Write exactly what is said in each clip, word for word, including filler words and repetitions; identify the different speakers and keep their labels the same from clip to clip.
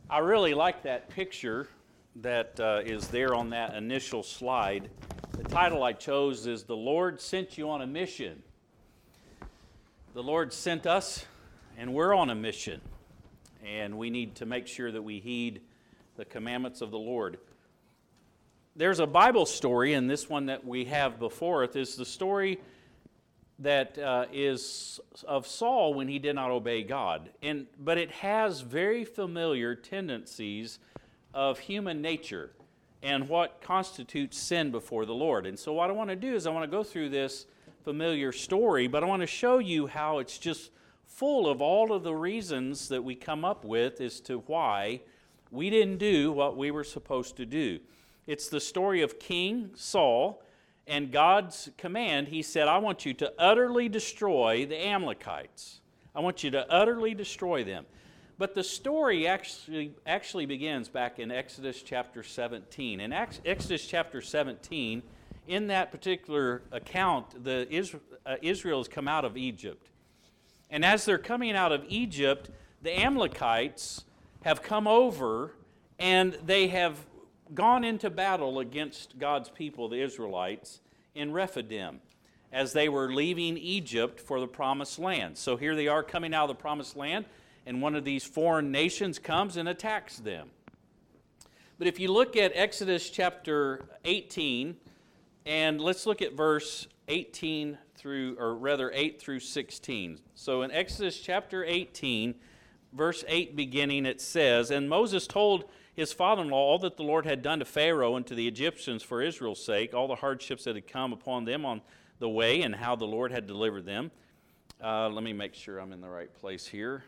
Speaker 1: I really like that picture that uh, is there on that initial slide. The title I chose is "The Lord Sent You on a Mission." The Lord sent us, and we're on a mission. And we need to make sure that we heed the commandments of the Lord. There's a Bible story, and this one that we have before us is the story that uh, is of Saul when he did not obey God. And but it has very familiar tendencies of human nature and what constitutes sin before the Lord. And so what I want to do is I want to go through this familiar story, but I want to show you how it's just full of all of the reasons that we come up with as to why we didn't do what we were supposed to do. It's the story of King Saul. And God's command, he said, I want you to utterly destroy the Amalekites. I want you to utterly destroy them. But the story actually actually begins back in Exodus chapter seventeen. In Exodus chapter seventeen, in that particular account, the Israel, uh, Israel has come out of Egypt. And as they're coming out of Egypt, the Amalekites have come over and they have gone into battle against God's people, the Israelites, in Rephidim, as they were leaving Egypt for the promised land. So here they are coming out of the promised land, and one of these foreign nations comes and attacks them. But if you look at Exodus chapter eighteen, and let's look at verse eighteen through, or rather eight through sixteen. So in Exodus chapter eighteen, verse eight beginning, it says, And Moses told his father-in-law all that the Lord had done to Pharaoh and to the Egyptians for Israel's sake, all the hardships that had come upon them on the way, and how the Lord had delivered them. Uh, let me make sure I'm in the right place here.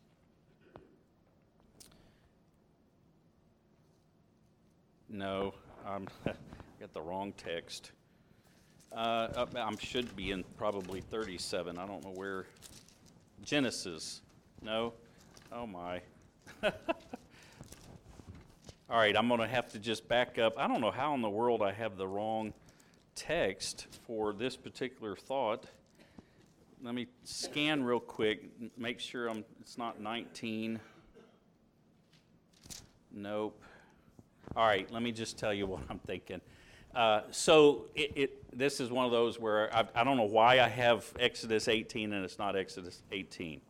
Speaker 1: No, I'm got the wrong text. Uh, I should be in probably thirty-seven. I don't know where. Genesis. No? Oh my. All right, I'm going to have to just back up. I don't know how in the world I have the wrong text for this particular thought. Let me scan real quick, make sure I'm. It's not nineteen. Nope. All right, let me just tell you what I'm thinking. Uh, so it, it this is one of those where I, I don't know why I have Exodus eighteen and it's not Exodus eighteen.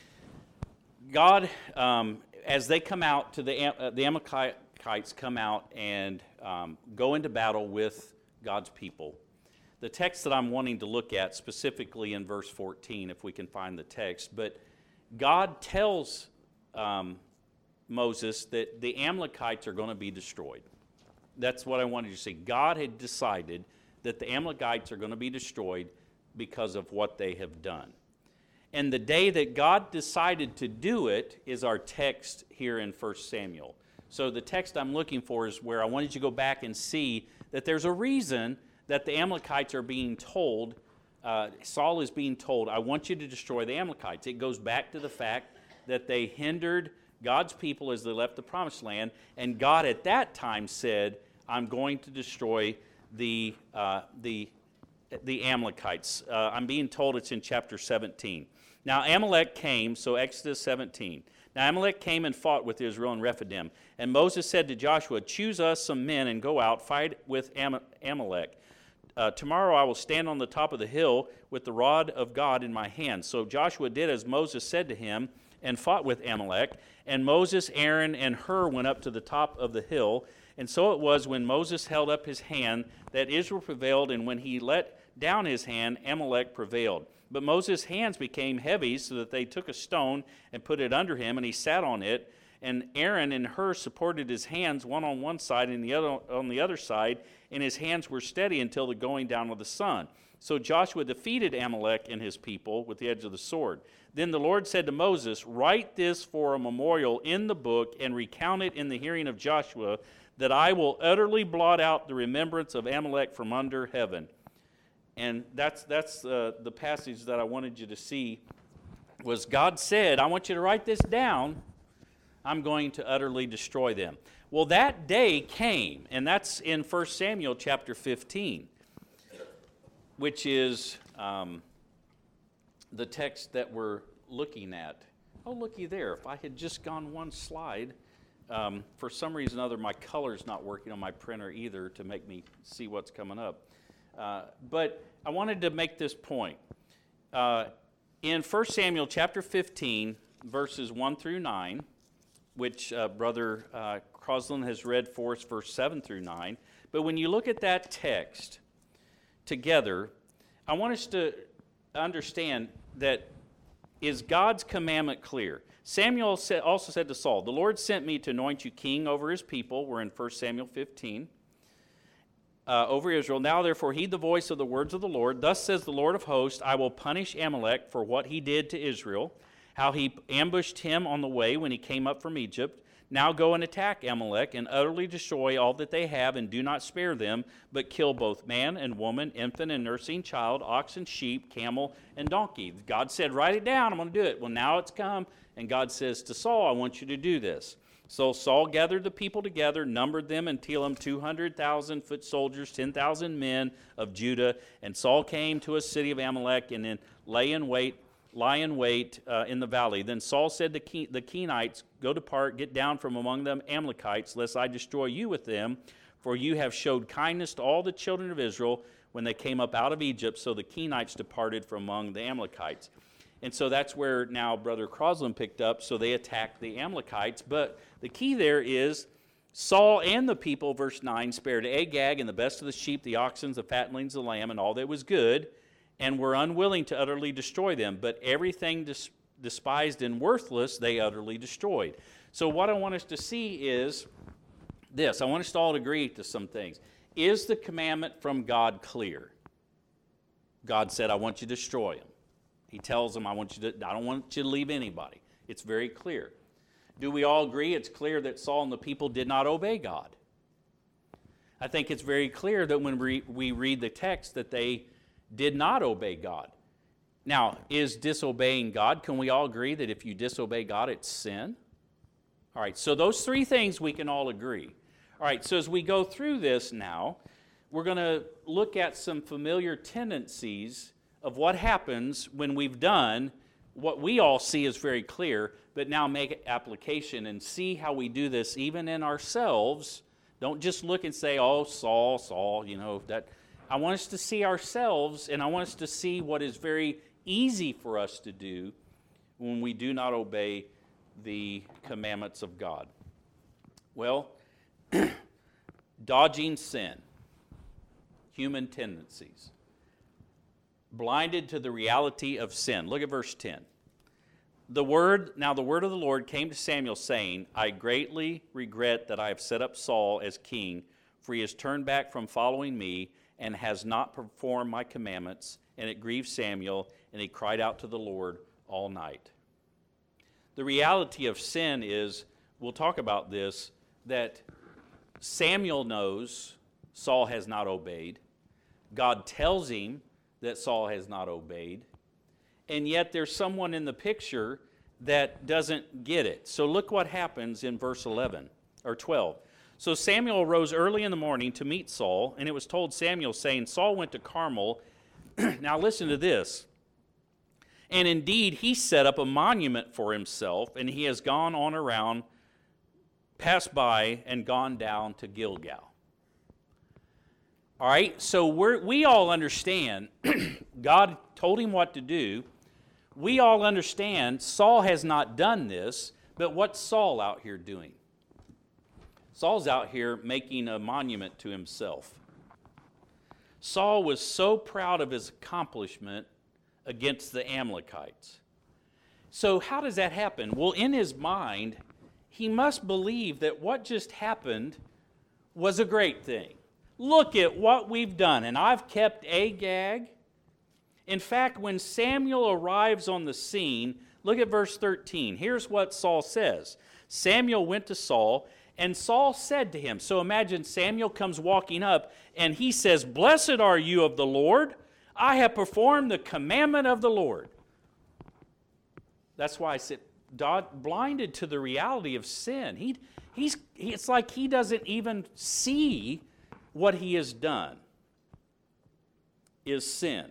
Speaker 1: God, um, as they come out to the uh, the Amalekites come out and um, go into battle with God's people. The text that I'm wanting to look at specifically in verse fourteen, if we can find the text, but God tells um, Moses that the Amalekites are going to be destroyed. That's what I wanted you to see. God had decided that the Amalekites are going to be destroyed because of what they have done. And the day that God decided to do it is our text here in First Samuel. So the text I'm looking for is where I wanted you to go back and see that there's a reason that the Amalekites are being told, uh, Saul is being told, I want you to destroy the Amalekites. It goes back to the fact that they hindered God's people as they left the promised land, and God at that time said, I'm going to destroy the, uh, the, the Amalekites. Uh, I'm being told it's in chapter seventeen. Now Amalek came, so Exodus seventeen. Now Amalek came and fought with Israel in Rephidim. And Moses said to Joshua, choose us some men and go out, fight with Am- Amalek. Uh, tomorrow I will stand on the top of the hill with the rod of God in my hand. So Joshua did as Moses said to him and fought with Amalek. And Moses, Aaron, and Hur went up to the top of the hill. And so it was when Moses held up his hand that Israel prevailed, and when he let down his hand, Amalek prevailed. But Moses' hands became heavy, so that they took a stone and put it under him, and he sat on it. And Aaron and Hur supported his hands, one on one side and the other on the other side, and his hands were steady until the going down of the sun. So Joshua defeated Amalek and his people with the edge of the sword. Then the Lord said to Moses, write this for a memorial in the book and recount it in the hearing of Joshua, that I will utterly blot out the remembrance of Amalek from under heaven. And that's that's uh, the passage that I wanted you to see, was God said, I want you to write this down. I'm going to utterly destroy them. Well, that day came, and that's in First Samuel chapter fifteen, which is um, the text that we're looking at. Oh, looky there. If I had just gone one slide, Um, for some reason or other, my color's not working on my printer either to make me see what's coming up. Uh, but I wanted to make this point. Uh, in First Samuel chapter fifteen, verses one through nine, which uh, Brother uh, Crosland has read for us, verse seven through nine. But when you look at that text together, I want us to understand that is God's commandment clear? Samuel also said to Saul, "The Lord sent me to anoint you king over his people." We're in First Samuel fifteen. Uh, over Israel. "Now therefore heed the voice of the words of the Lord. Thus says the Lord of hosts, I will punish Amalek for what he did to Israel, how he ambushed him on the way when he came up from Egypt. Now go and attack Amalek and utterly destroy all that they have, and do not spare them, but kill both man and woman, infant and nursing child, ox and sheep, camel and donkey." God said, write it down, I'm going to do it. Well, now it's come, and God says to Saul, I want you to do this. So Saul gathered the people together, numbered them, and Elam two hundred thousand foot soldiers, ten thousand men of Judah. And Saul came to a city of Amalek and then lay in wait, lie in wait uh, in the valley. Then Saul said to Ke- the Kenites, "Go depart, get down from among them Amalekites, lest I destroy you with them. For you have showed kindness to all the children of Israel when they came up out of Egypt." So the Kenites departed from among the Amalekites. And so that's where now Brother Crosland picked up, so they attacked the Amalekites. But the key there is Saul and the people, verse nine, spared Agag and the best of the sheep, the oxen, the fatlings, the lamb, and all that was good, and were unwilling to utterly destroy them. But everything dis- despised and worthless they utterly destroyed. So what I want us to see is this. I want us to all agree to some things. Is the commandment from God clear? God said, I want you to destroy them. He tells them, I want you to, I don't want you to leave anybody. It's very clear. Do we all agree it's clear that Saul and the people did not obey God? I think it's very clear that when we, we read the text that they did not obey God. Now, is disobeying God, can we all agree that if you disobey God, it's sin? All right, so those three things we can all agree. All right, so as we go through this now, we're going to look at some familiar tendencies of what happens when we've done what we all see is very clear, but now make application and see how we do this even in ourselves. Don't just look and say, oh, Saul, Saul, you know, that. I want us to see ourselves, and I want us to see what is very easy for us to do when we do not obey the commandments of God. Well, dodging sin, human tendencies. Blinded to the reality of sin. Look at verse ten. The word, now the word of the Lord came to Samuel, saying, I greatly regret that I have set up Saul as king, for he has turned back from following me and has not performed my commandments. And it grieved Samuel, and he cried out to the Lord all night. The reality of sin is, we'll talk about this, that Samuel knows Saul has not obeyed. God tells him that Saul has not obeyed. And yet there's someone in the picture that doesn't get it. So look what happens in verse eleven or twelve. So Samuel arose early in the morning to meet Saul, and it was told Samuel, saying, Saul went to Carmel. Now listen to this. And indeed he set up a monument for himself, and he has gone on around, passed by, and gone down to Gilgal. All right, so we're, we all understand God told him what to do. We all understand Saul has not done this, but what's Saul out here doing? Saul's out here making a monument to himself. Saul was so proud of his accomplishment against the Amalekites. So how does that happen? Well, in his mind, he must believe that what just happened was a great thing. Look at what we've done, and I've kept Agag. In fact, when Samuel arrives on the scene, look at verse thirteen. Here's what Saul says. Samuel went to Saul, and Saul said to him, so imagine Samuel comes walking up, and he says, Blessed are you of the Lord. I have performed the commandment of the Lord. That's why I said, blinded to the reality of sin. He, he's, it's like he doesn't even see what he has done is sin.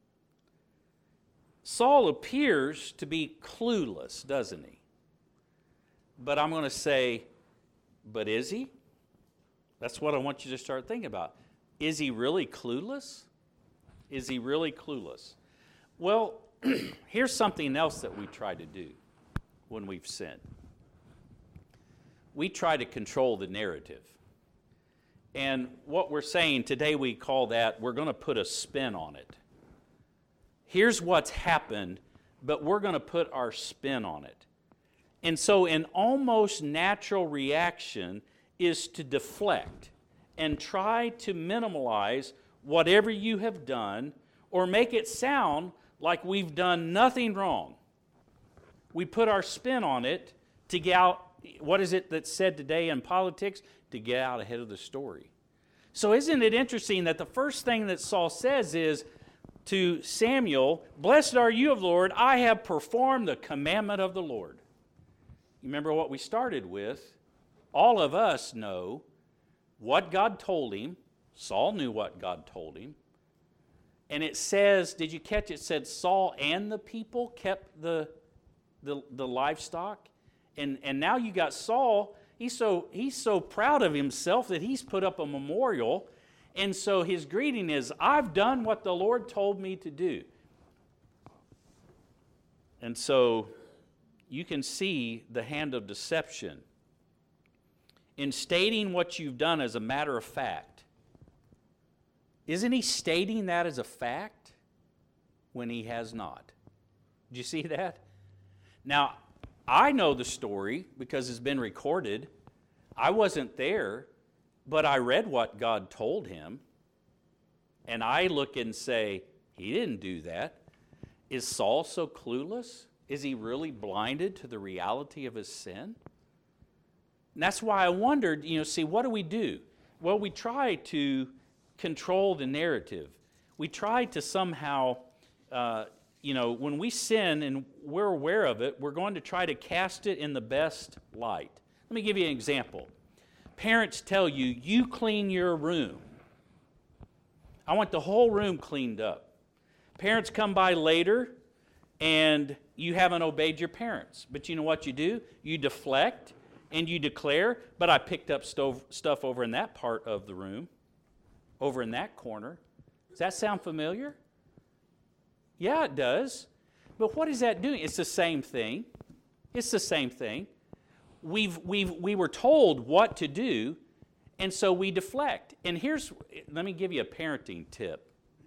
Speaker 1: Saul appears to be clueless, doesn't he? But I'm going to say But is he? That's what I want you to start thinking about. Is he really clueless? Is he really clueless? Well, here's something else that we try to do when we've sinned. We try to control the narrative. And what we're saying today, we call that, we're going to put a spin on it. Here's what's happened, but we're going to put our spin on it. And so an almost natural reaction is to deflect and try to minimize whatever you have done or make it sound like we've done nothing wrong. We put our spin on it to get out, what is it that's said today in politics? To get out ahead of the story. So isn't it interesting that the first thing that Saul says is to Samuel, "Blessed are you of the Lord, I have performed the commandment of the Lord." You remember what we started with? All of us know what God told him. Saul knew what God told him. And it says, did you catch it? It said Saul and the people kept the, the, the livestock. And, and now you got Saul. He's so, he's so proud of himself that he's put up a memorial. And so his greeting is, "I've done what the Lord told me to do." And so you can see the hand of deception in stating what you've done as a matter of fact. Isn't he stating that as a fact when he has not? Did you see that? Now, I know the story because it's been recorded. I wasn't there, but I read what God told him. And I look and say, he didn't do that. Is Saul so clueless? Is he really blinded to the reality of his sin? And that's why I wondered, you know, see, what do we do? Well, we try to control the narrative. We try to somehow, uh, you know, when we sin and we're aware of it, we're going to try to cast it in the best light. Let me give you an example. Parents tell you, you clean your room. I want the whole room cleaned up. Parents come by later and you haven't obeyed your parents. But you know what you do? You deflect and you declare, but I picked up stove, stuff over in that part of the room, over in that corner. Does that sound familiar? Yeah, it does. But what is that doing? It's the same thing. It's the same thing. We've, we've, we were told what to do, and so we deflect. And here's, let me give you a parenting tip.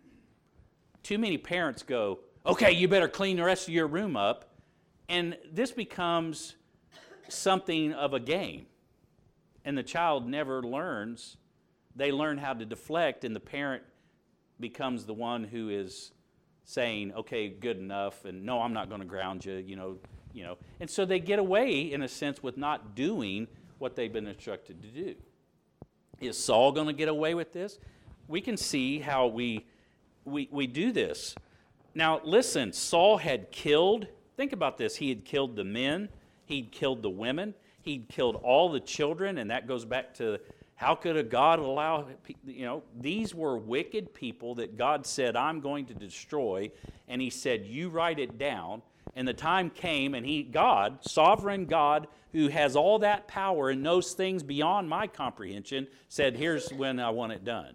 Speaker 1: Too many parents go, "Okay, you better clean the rest of your room up." And this becomes something of a game. And the child never learns. They learn how to deflect, and the parent becomes the one who is saying, "Okay, good enough," and "No, I'm not going to ground you," you know, you know. And so they get away, in a sense, with not doing what they've been instructed to do. Is Saul going to get away with this? We can see how we, we, we do this. Now, listen, Saul had killed, think about this, he had killed the men, he'd killed the women, he'd killed all the children, and that goes back to how could a God allow, you know, these were wicked people that God said, "I'm going to destroy," and he said, "You write it down." And the time came, and he, God, sovereign God, who has all that power and knows things beyond my comprehension, said, "Here's when I want it done."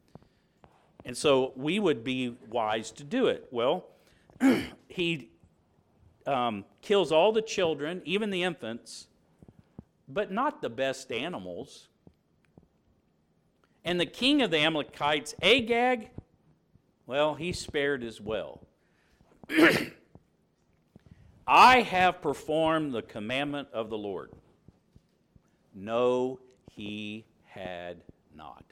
Speaker 1: And so we would be wise to do it. Well, he um, kills all the children, even the infants, but not the best animals. And the king of the Amalekites, Agag, well, he spared as well. "I have performed the commandment of the Lord." No, he had not.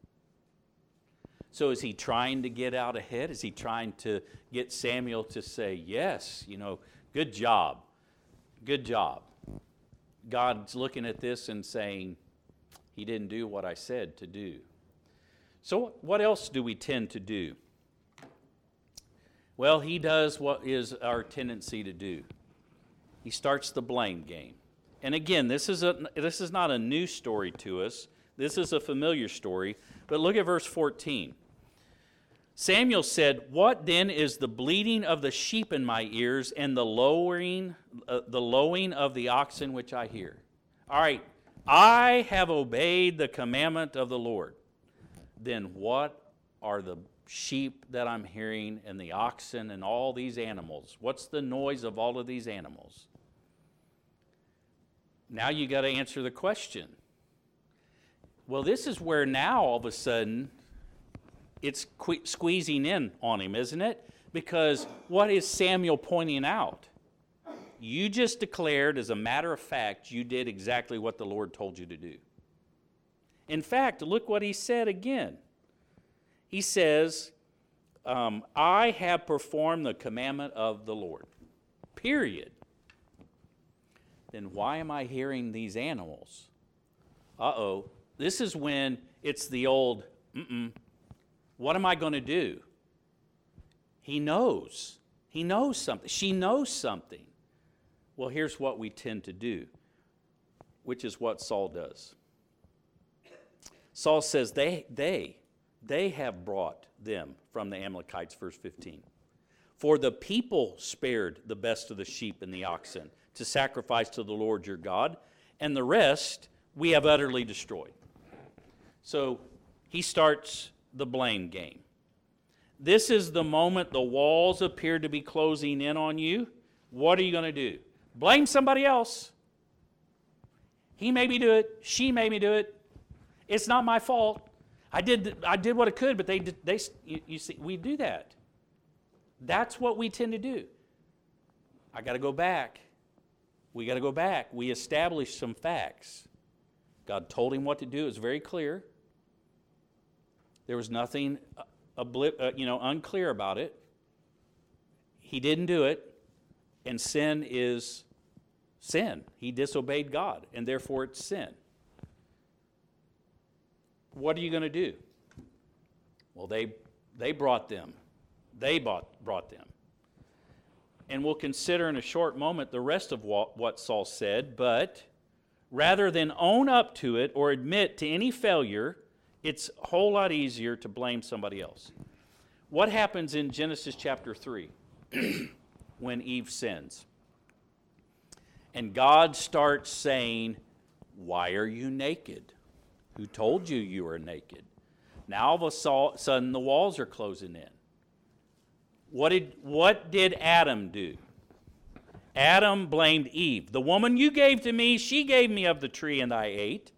Speaker 1: So is he trying to get out ahead? Is he trying to get Samuel to say, "Yes, you know, good job, good job"? God's looking at this and saying, he didn't do what I said to do. So what else do we tend to do? Well, he does what is our tendency to do. He starts the blame game. And again, this is, a, this is not a new story to us. This is a familiar story. But look at verse fourteen. Samuel said, "What then is the bleating of the sheep in my ears and the lowing, uh, the lowing of the oxen which I hear?" All right, I have obeyed the commandment of the Lord. Then what are the sheep that I'm hearing and the oxen and all these animals? What's the noise of all of these animals? Now you got to answer the question. Well, this is where now all of a sudden it's que- squeezing in on him, isn't it? Because what is Samuel pointing out? You just declared, as a matter of fact, you did exactly what the Lord told you to do. In fact, look what he said again. He says, um, I have performed the commandment of the Lord. Period. Then why am I hearing these animals? Uh-oh. This is when it's the old, mm-mm, what am I going to do? He knows. He knows something. She knows something. Well, here's what we tend to do, which is what Saul does. Saul says, they, they, they have brought them from the Amalekites, verse fifteen. For the people spared the best of the sheep and the oxen to sacrifice to the Lord your God, and the rest we have utterly destroyed. So he starts the blame game. This is the moment the walls appear to be closing in on you. What are you going to do? Blame somebody else. He made me do it. She made me do it. It's not my fault. I did I did what I could, but they did, they you, you see we do that. That's what we tend to do. I got to go back. We got to go back. We establish some facts. God told him what to do. It was very clear. There was nothing uh, oblip, uh, you know, unclear about it. He didn't do it, and sin is sin. He disobeyed God, and therefore it's sin. What are you going to do? Well, they they brought them. They bought, brought them. And we'll consider in a short moment the rest of what, what Saul said, but rather than own up to it or admit to any failure, it's a whole lot easier to blame somebody else. What happens in Genesis chapter three when Eve sins? And God starts saying, why are you naked? Who told you you were naked? Now all of a sudden the walls are closing in. What did, what did Adam do? Adam blamed Eve. The woman you gave to me, she gave me of the tree and I ate.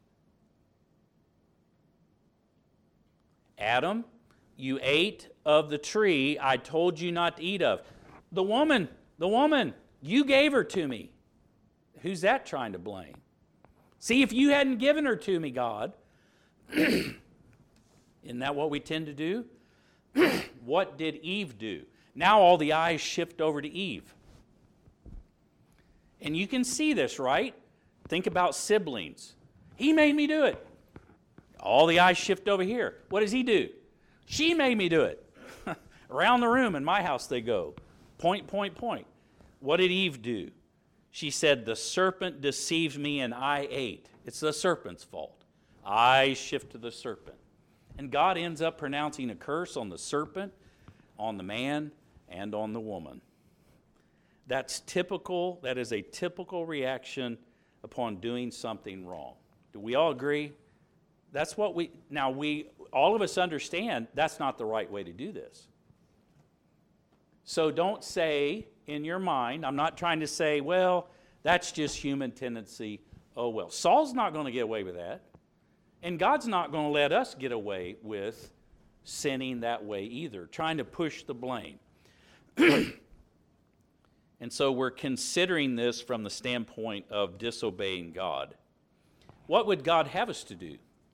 Speaker 1: Adam, you ate of the tree I told you not to eat of. The woman, the woman, you gave her to me. Who's that trying to blame? See, if you hadn't given her to me, God, isn't that what we tend to do? What did Eve do? Now all the eyes shift over to Eve. And you can see this, right? Think about siblings. He made me do it. All the eyes shift over here. What does he do? She made me do it. Around the room in my house they go. Point, point, point. What did Eve do? She said, the serpent deceived me and I ate. It's the serpent's fault. Eyes shift to the serpent. And God ends up pronouncing a curse on the serpent, on the man, and on the woman. That's typical. That is a typical reaction upon doing something wrong. Do we all agree? That's what we, now we, all of us understand that's not the right way to do this. So don't say in your mind, I'm not trying to say, well, that's just human tendency. Oh, well. Saul's not going to get away with that. And God's not going to let us get away with sinning that way either, trying to push the blame. And so we're considering this from the standpoint of disobeying God. What would God have us to do?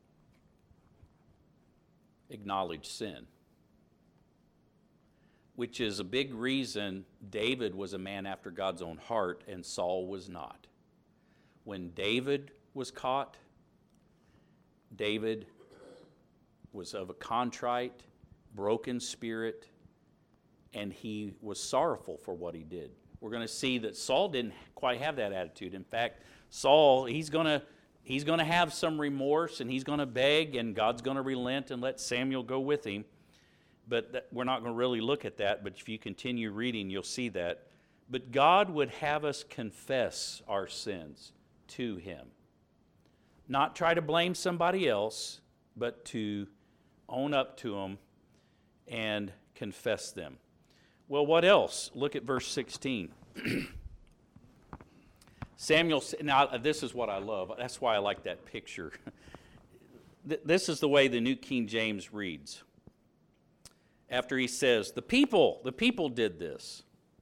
Speaker 1: Acknowledge sin. Which is a big reason David was a man after God's own heart and Saul was not. When David was caught, David was of a contrite, broken spirit, and he was sorrowful for what he did. We're going to see that Saul didn't quite have that attitude. In fact, Saul, he's going to he's going to have some remorse, and he's going to beg, and God's going to relent and let Samuel go with him. But that, we're not going to really look at that, but if you continue reading, you'll see that. But God would have us confess our sins to him. Not try to blame somebody else, but to own up to them and confess them. Well, what else? Look at verse sixteen. Samuel, now this is what I love. That's why I like that picture. This is the way the New King James reads. After he says, the people, the people did this.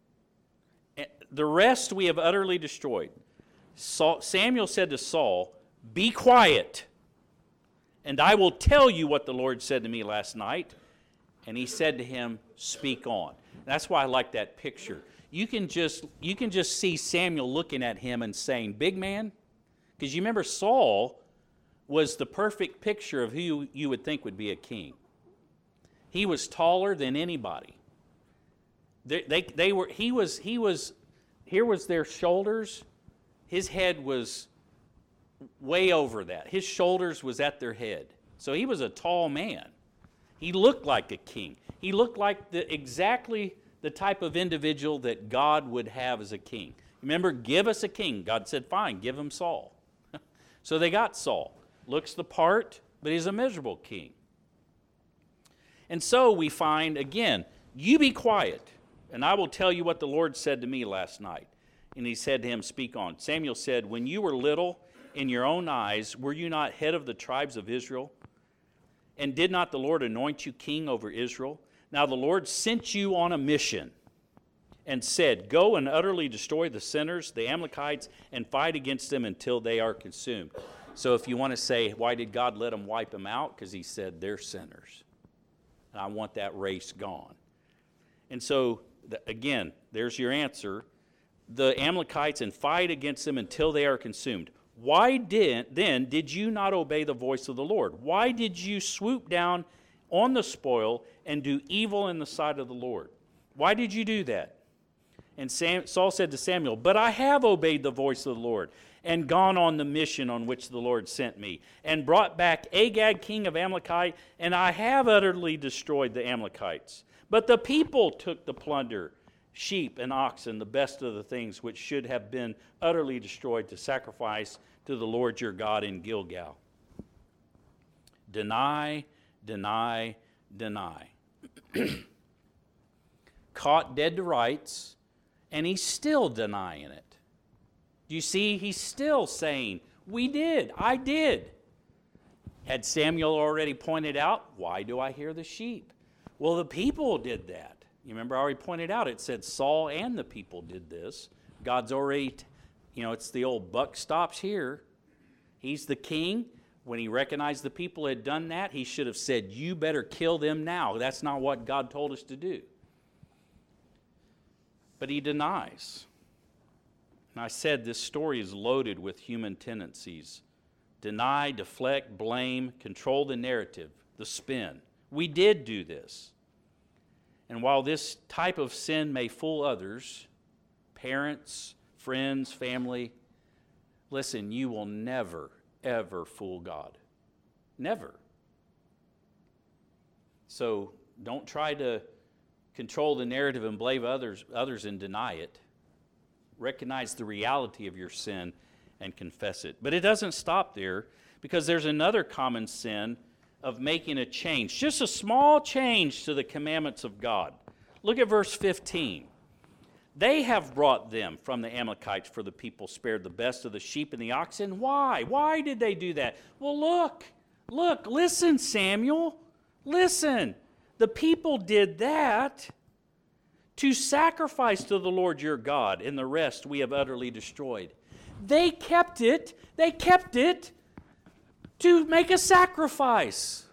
Speaker 1: The rest we have utterly destroyed. Saul, Samuel said to Saul, be quiet, and I will tell you what the Lord said to me last night. And he said to him, speak on. That's why I like that picture. You can just, you can just see Samuel looking at him and saying, big man, because you remember Saul was the perfect picture of who you would think would be a king. He was taller than anybody. They, they, they were, he was, he was, here was their shoulders. His head was way over that. His shoulders was at their head. So he was a tall man. He looked like a king. He looked like the exactly the type of individual that God would have as a king. Remember, give us a king. God said, fine, give him Saul. So they got Saul. Looks the part, but he's a miserable king. And so we find, again, you be quiet, and I will tell you what the Lord said to me last night. And he said to him, speak on. Samuel said, when you were little in your own eyes, were you not head of the tribes of Israel? And did not the Lord anoint you king over Israel? Now the Lord sent you on a mission and said, go and utterly destroy the sinners, the Amalekites, and fight against them until they are consumed. So if you want to say, why did God let them wipe them out? Because he said, they're sinners. And I want that race gone. And so, the, again, there's your answer. The Amalekites, and fight against them until they are consumed. Why did, then did you not obey the voice of the Lord? Why did you swoop down on the spoil and do evil in the sight of the Lord? Why did you do that? And Sam, Saul said to Samuel, but I have obeyed the voice of the Lord and gone on the mission on which the Lord sent me, and brought back Agag, king of Amalekite, and I have utterly destroyed the Amalekites. But the people took the plunder, sheep and oxen, the best of the things which should have been utterly destroyed, to sacrifice to the Lord your God in Gilgal. Deny, deny, deny. Caught dead to rights, and he's still denying it. You see, he's still saying, we did, I did. Had Samuel already pointed out, why do I hear the sheep? Well, the people did that. You remember I already pointed out, it said Saul and the people did this. God's already, you know, it's the old buck stops here. He's the king. When he recognized the people had done that, he should have said, you better kill them now. That's not what God told us to do. But he denies. And I said this story is loaded with human tendencies. Deny, deflect, blame, control the narrative, the spin. We did do this. And while this type of sin may fool others, parents, friends, family, listen, you will never, ever fool God. Never. So don't try to control the narrative and blame others, others and deny it. Recognize the reality of your sin and confess it. But it doesn't stop there, because there's another common sin of making a change, just a small change to the commandments of God. Look at verse fifteen. They have brought them from the Amalekites, for the people spared the best of the sheep and the oxen. Why? Why did they do that? Well, look, look, listen, Samuel, listen. The people did that to sacrifice to the Lord your God, and the rest we have utterly destroyed. They kept it, they kept it to make a sacrifice.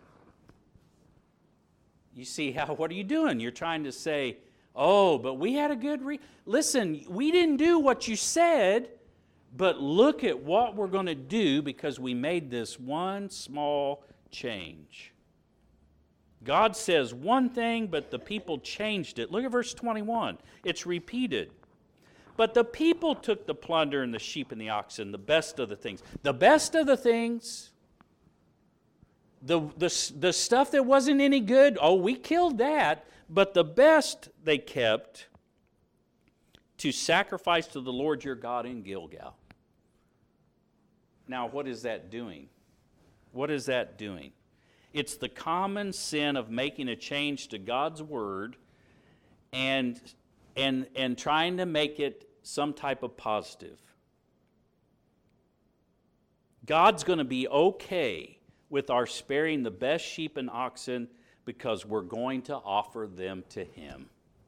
Speaker 1: You see how, what are you doing? You're trying to say, oh, but we had a good re... Listen, we didn't do what you said, but look at what we're going to do because we made this one small change. God says one thing, but the people changed it. Look at verse twenty-one. It's repeated. But the people took the plunder and the sheep and the oxen, the best of the things. The best of the things, the, the, the stuff that wasn't any good, oh, we killed that. But the best they kept to sacrifice to the Lord your God in Gilgal. Now, what is that doing? What is that doing? It's the common sin of making a change to God's Word and, and, and trying to make it some type of positive. God's going to be okay with our sparing the best sheep and oxen because we're going to offer them to Him.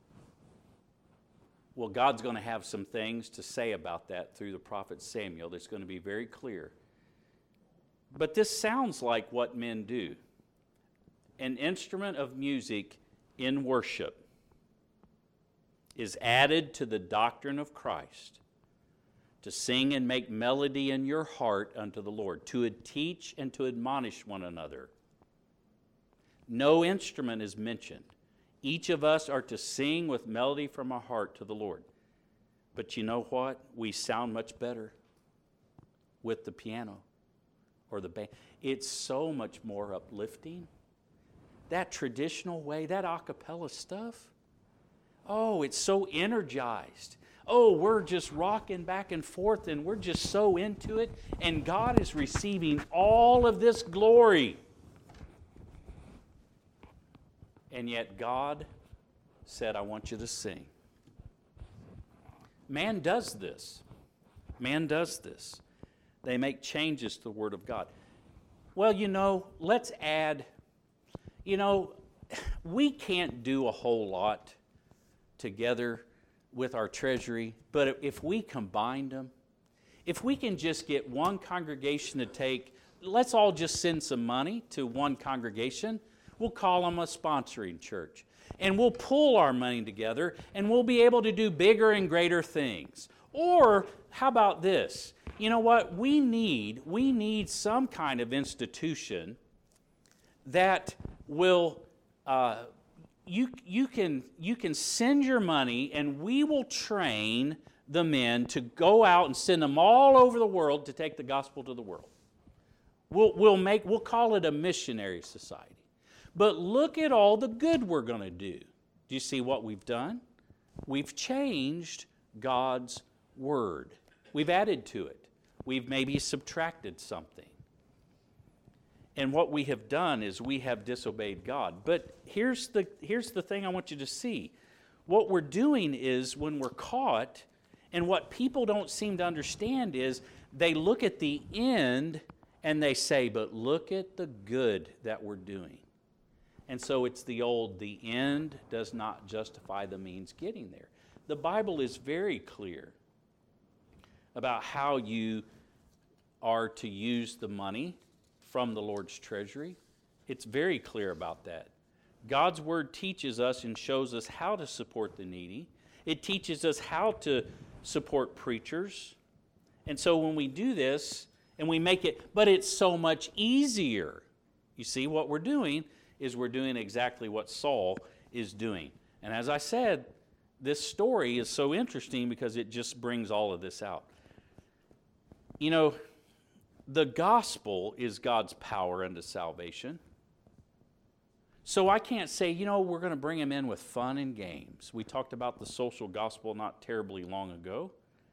Speaker 1: Well, God's going to have some things to say about that through the prophet Samuel that's going to be very clear. But this sounds like what men do. An instrument of music in worship is added to the doctrine of Christ to sing and make melody in your heart unto the Lord, to teach and to admonish one another. No instrument is mentioned. Each of us are to sing with melody from our heart to the Lord. But you know what? We sound much better with the piano or the band. It's so much more uplifting. That traditional way, that a cappella stuff, oh, it's so energized. Oh, we're just rocking back and forth and we're just so into it. And God is receiving all of this glory. And yet God said, I want you to sing. Man does this. Man does this. They make changes to the Word of God. Well, you know, let's add, you know, we can't do a whole lot together with our treasury, but if we combined them, if we can just get one congregation to take, let's all just send some money to one congregation. We'll call them a sponsoring church. And we'll pool our money together and we'll be able to do bigger and greater things. Or how about this? You know what? We need, we need some kind of institution that will, uh, you, you, can, you can send your money and we will train the men to go out and send them all over the world to take the gospel to the world. We'll, we'll, make, we'll call it a missionary society. But look at all the good we're going to do. Do you see what we've done? We've changed God's Word. We've added to it. We've maybe subtracted something. And what we have done is we have disobeyed God. But here's the, here's the thing I want you to see. What we're doing is when we're caught, and what people don't seem to understand is they look at the end and they say, but look at the good that we're doing. And so it's the old, the end does not justify the means getting there. The Bible is very clear about how you are to use the money from the Lord's treasury. It's very clear about that. God's Word teaches us and shows us how to support the needy. It teaches us how to support preachers. And so when we do this, and we make it, but it's so much easier. You see, what we're doing is we're doing exactly what Saul is doing. And as I said, this story is so interesting because it just brings all of this out. You know, the gospel is God's power unto salvation. So I can't say, you know, we're going to bring him in with fun and games. We talked about the social gospel not terribly long ago.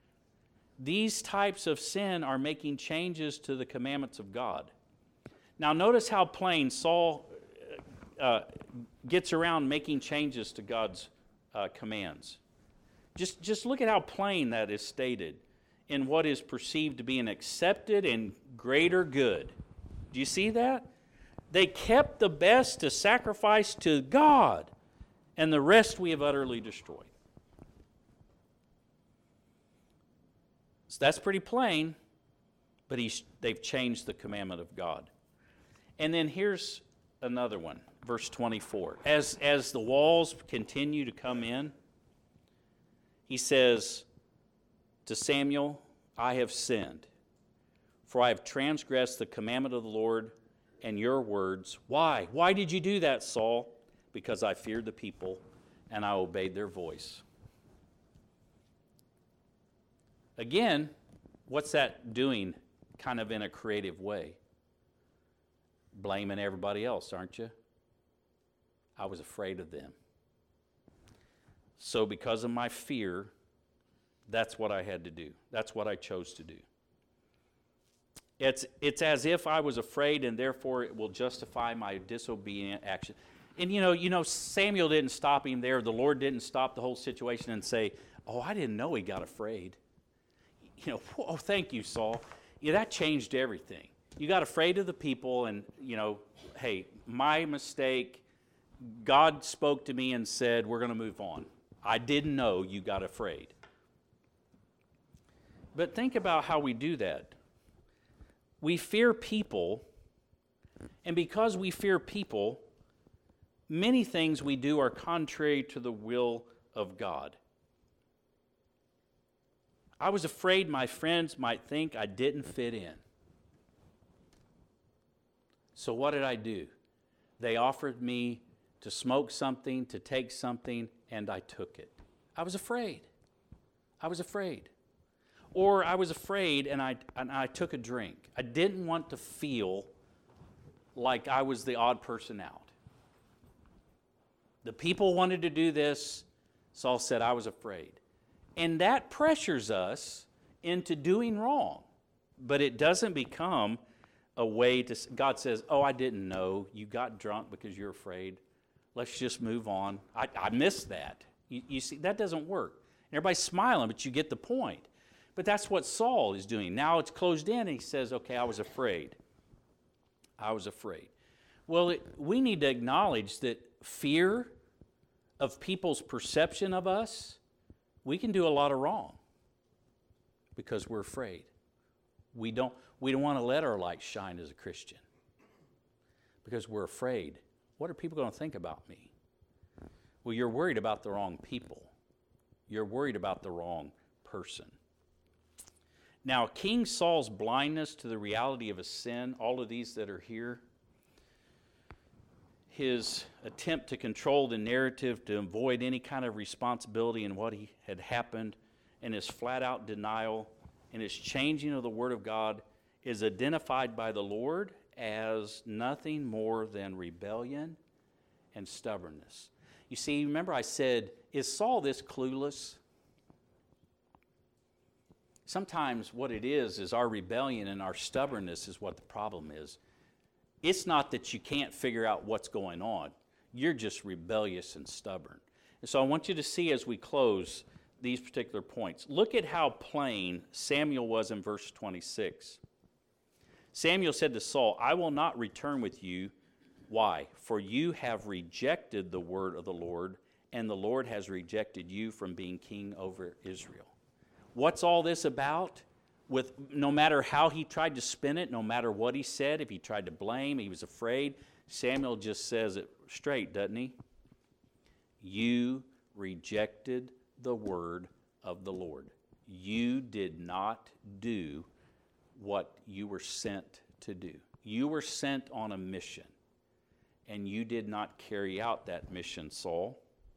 Speaker 1: These types of sin are making changes to the commandments of God. Now notice how plain Saul uh, gets around making changes to God's uh, commands. Just, just look at how plain that is stated in what is perceived to be an accepted and greater good. Do you see that? They kept the best to sacrifice to God, and the rest we have utterly destroyed. So that's pretty plain, but he's, they've changed the commandment of God. And then here's another one, verse twenty-four. As, as the walls continue to come in, he says to Samuel, I have sinned, for I have transgressed the commandment of the Lord and your words. Why? Why did you do that, Saul? Because I feared the people and I obeyed their voice. Again, what's that doing kind of in a creative way? Blaming everybody else, aren't you? I was afraid of them. So because of my fear, that's what I had to do. That's what I chose to do. It's, it's as if I was afraid, and therefore it will justify my disobedient action. And you know, you know, Samuel didn't stop him there. The Lord didn't stop the whole situation and say, oh, I didn't know he got afraid. You know, oh, thank you, Saul. Yeah, that changed everything. You got afraid of the people, and, you know, hey, my mistake. God spoke to me and said, we're going to move on. I didn't know you got afraid. But think about how we do that. We fear people, and because we fear people, many things we do are contrary to the will of God. I was afraid my friends might think I didn't fit in. So what did I do? They offered me to smoke something, to take something, and I took it. I was afraid. I was afraid. Or I was afraid and I, and I took a drink. I didn't want to feel like I was the odd person out. The people wanted to do this. Saul said, I was afraid. And that pressures us into doing wrong. But it doesn't become a way to, God says, oh, I didn't know. You got drunk because you're afraid. Let's just move on. I, I missed that. You, you see, that doesn't work. Everybody's smiling, but you get the point. But that's what Saul is doing. Now it's closed in, and he says, okay, I was afraid. I was afraid. Well, it, we need to acknowledge that fear of people's perception of us, we can do a lot of wrong because we're afraid. We don't, we don't want to let our light shine as a Christian because we're afraid. What are people going to think about me? Well, you're worried about the wrong people. You're worried about the wrong person. Now, King Saul's blindness to the reality of his sin, all of these that are here, his attempt to control the narrative, to avoid any kind of responsibility in what he had happened, and his flat-out denial and his changing of the Word of God is identified by the Lord as nothing more than rebellion and stubbornness. You see, remember I said, is Saul this clueless? Sometimes what it is is our rebellion and our stubbornness is what the problem is. It's not that you can't figure out what's going on. You're just rebellious and stubborn. And so I want you to see as we close these particular points. Look at how plain Samuel was in verse twenty-six. Samuel said to Saul, I will not return with you. Why? For you have rejected the word of the Lord, and the Lord has rejected you from being king over Israel. What's all this about? With no matter how he tried to spin it, no matter what he said, if he tried to blame, he was afraid, Samuel just says it straight, doesn't he? You rejected the word of the Lord. You did not do what you were sent to do. You were sent on a mission, and you did not carry out that mission, Saul.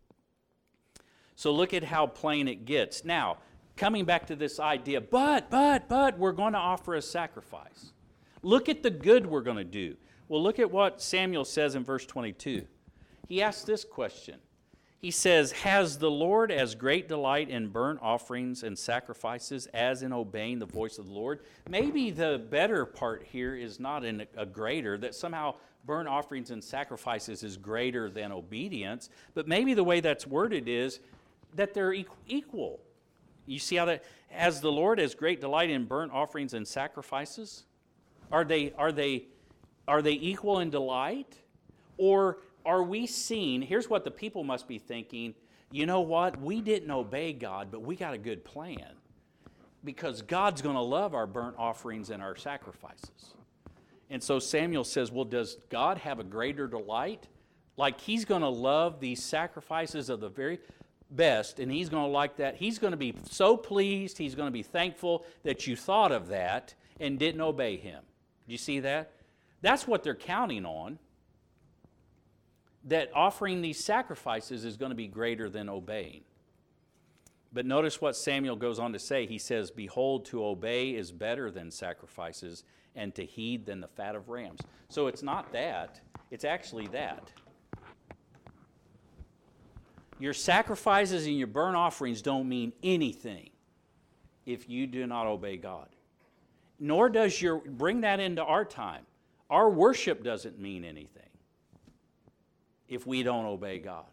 Speaker 1: So look at how plain it gets. Now, coming back to this idea, but, but, but, we're going to offer a sacrifice. Look at the good we're going to do. Well, look at what Samuel says in verse twenty-two. He asks this question. He says, has the Lord as great delight in burnt offerings and sacrifices as in obeying the voice of the Lord? Maybe the better part here is not in a greater, that somehow burnt offerings and sacrifices is greater than obedience, but maybe the way that's worded is that they're equal. You see how that, has the Lord as great delight in burnt offerings and sacrifices? Are they, are they, are they equal in delight? Or are we seeing, here's what the people must be thinking, you know what, we didn't obey God, but we got a good plan. Because God's going to love our burnt offerings and our sacrifices. And so Samuel says, well, does God have a greater delight? Like he's going to love these sacrifices of the very best, and he's going to like that. He's going to be so pleased, he's going to be thankful that you thought of that and didn't obey him. Do you see that? That's what they're counting on. That offering these sacrifices is going to be greater than obeying. But notice what Samuel goes on to say. He says, behold, to obey is better than sacrifices, and to heed than the fat of rams. So it's not that, it's actually that. Your sacrifices and your burnt offerings don't mean anything if you do not obey God. nor does your, bring that into our time. Our worship doesn't mean anything if we don't obey God.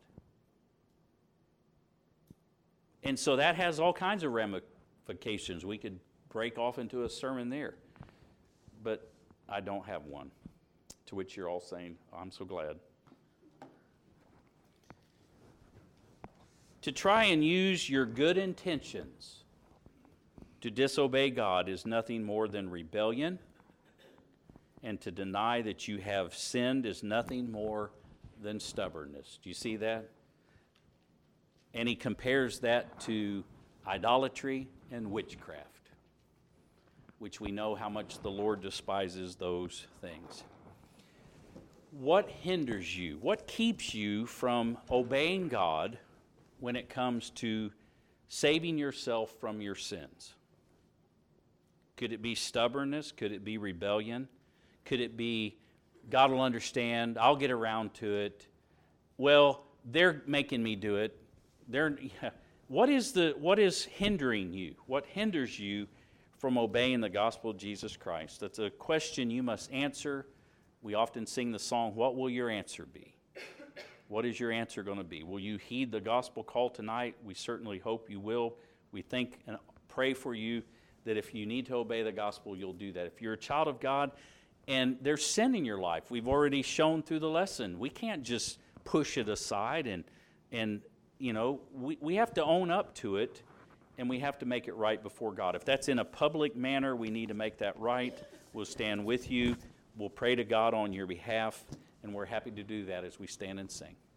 Speaker 1: And so that has all kinds of ramifications. We could break off into a sermon there. But I don't have one. To which you're all saying, I'm so glad. To try and use your good intentions to disobey God is nothing more than rebellion. And to deny that you have sinned is nothing more than stubbornness. Do you see that? And he compares that to idolatry and witchcraft, which we know how much the Lord despises those things. What hinders you? What keeps you from obeying God when it comes to saving yourself from your sins? Could it be stubbornness? Could it be rebellion? Could it be, God will understand, I'll get around to it. Well, they're making me do it. They're, what is the what is hindering you? What hinders you from obeying the gospel of Jesus Christ? That's a question you must answer. We often sing the song, what will your answer be? What is your answer going to be? Will you heed the gospel call tonight? We certainly hope you will. We think and pray for you that if you need to obey the gospel, you'll do that. If you're a child of God and there's sin in your life, we've already shown through the lesson, we can't just push it aside and, and you know, we, we have to own up to it, and we have to make it right before God. If that's in a public manner, we need to make that right. We'll stand with you. We'll pray to God on your behalf, and we're happy to do that as we stand and sing.